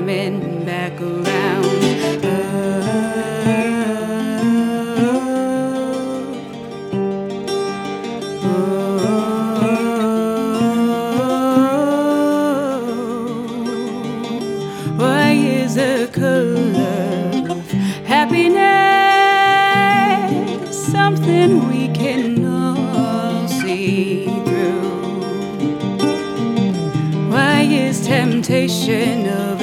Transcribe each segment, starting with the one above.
coming back around. Why is the color of happiness something we can all see through? Why is temptation of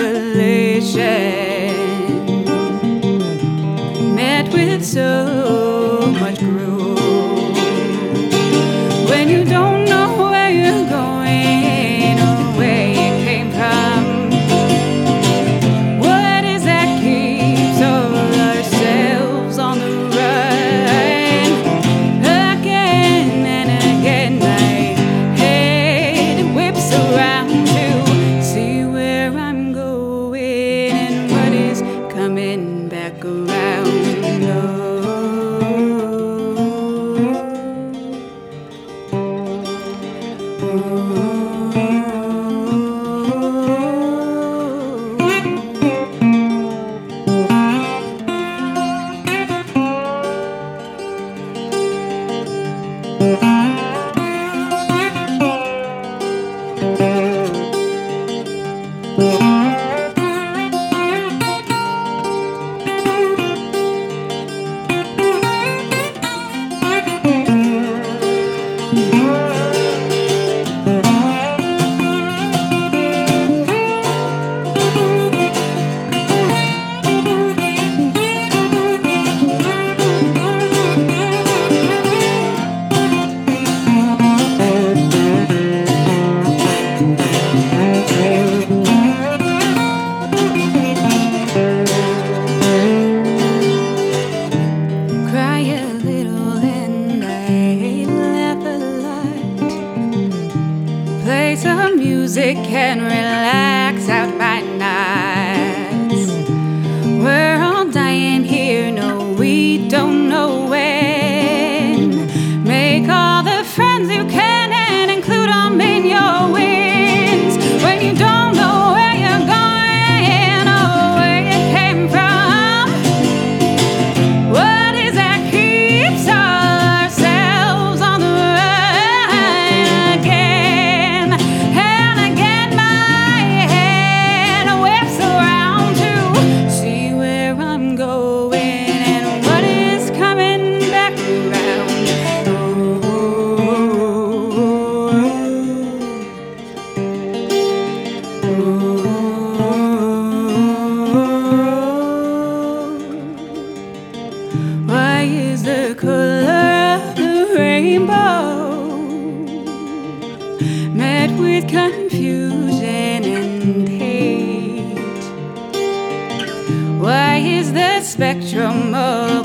elation met with so much gruel? When you don't know where you're going or where you came from, what is that keeps all ourselves on the run? Again and again my head whips around to see where I'm going and what is coming back around. Play some music and relax out my nights. We're all dying here, no, we don't know when. Make all the friends you can and include them in your wins. When you don't know where you're going or where you came from, what is that keeps ourselves on the run? Again and again my head whips around to see where I'm going and what is coming back around. Why is the color of the rainbow met with confusion and hate? Why is the spectrum of